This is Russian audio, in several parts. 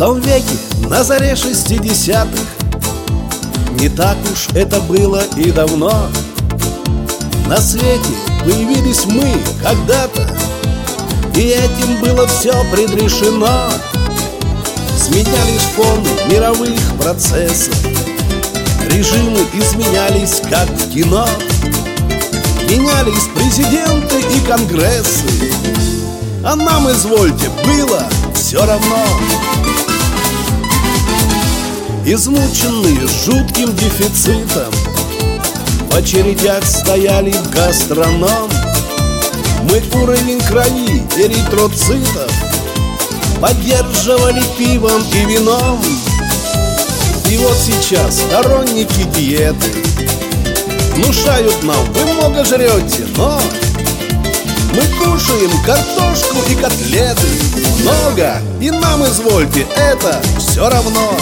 том веке, на заре 60-х, не так уж это было и давно. На свете появились мы когда-то, и этим было все предрешено. Сменялись фоны мировых процессов, режимы изменялись, как в кино. Менялись президенты и конгрессы, а нам, извольте, было все равно. Измученные жутким дефицитом, в очередях стояли в гастроном. Мы уровень крови эритроцитов поддерживали пивом и вином. И вот сейчас сторонники диеты внушают нам: вы много жрете, но мы кушаем картошку и котлеты много, и нам, извольте, это все равно.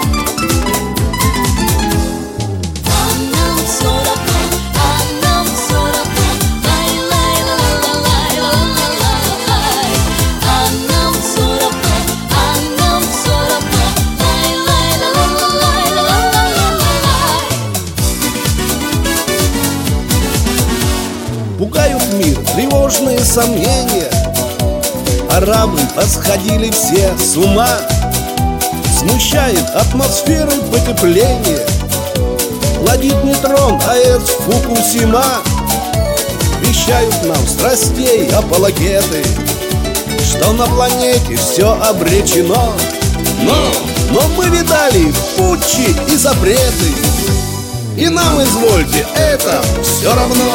Пугают мир тревожные сомнения, арабы посходили все с ума. Смущает атмосферы потепления, ладит нейтрон АЭС Фукусима. Вещают нам страстей апологеты, что на планете все обречено. Но мы видали путчи и запреты, и нам, извольте, это все равно.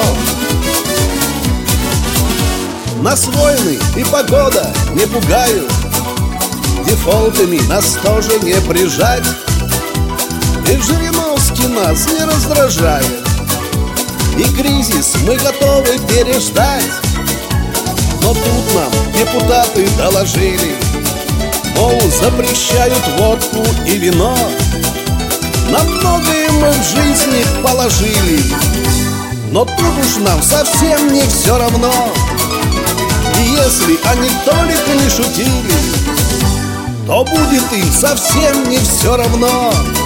Нас войны и погода не пугают, дефолтами нас тоже не прижать. И Жириновский нас не раздражает, и кризис мы готовы переждать. Но тут нам депутаты доложили, мол, запрещают водку и вино. На многое мы в жизни положили, но тут уж нам совсем не все равно. И если они только не шутили, то будет им совсем не все равно.